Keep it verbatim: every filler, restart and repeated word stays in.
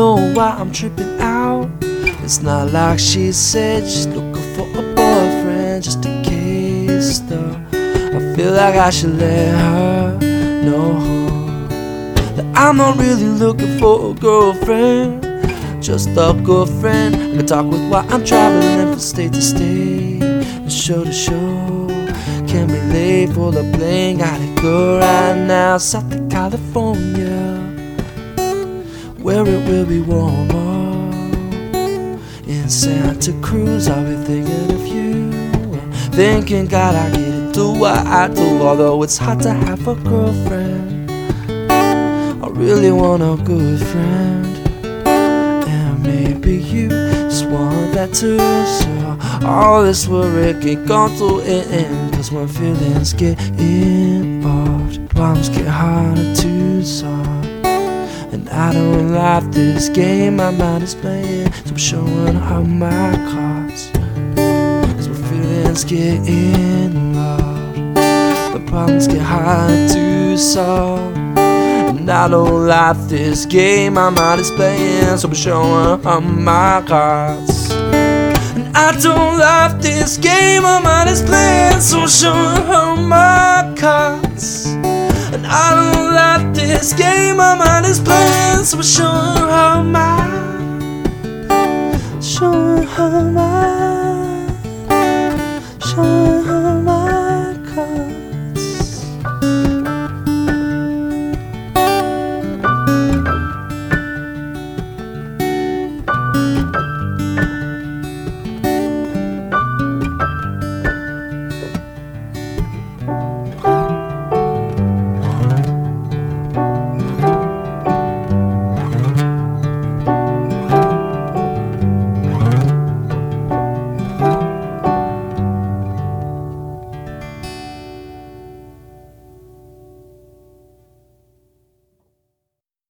know why I'm tripping out. It's not like she said she's looking for a boyfriend, just in case though. I feel like I should let her know that I'm not really looking for a girlfriend, just a girlfriend I can talk with while I'm traveling from state to state and show to show. Can't be late for the plane, gotta go right now south to California, where it will be warmer. In Santa Cruz I'll be thinking of you, thinking God I get to do what I do. Although it's hard to have a girlfriend, I really want a good friend. And maybe you just want that too. So all this worry can come to an end, cause when feelings get involved, problems get harder to solve. And I don't like this game my mind is playing, so I'm showing her my cards. Cause when feelings get involved, the problems get harder to solve. And I don't like this game my mind is playing, so I'm showing her my cards. And I don't like this game my mind is playing, so I'm showing her my cards. And I don't like this game my mind is playing, so I'm showing her my, showing her my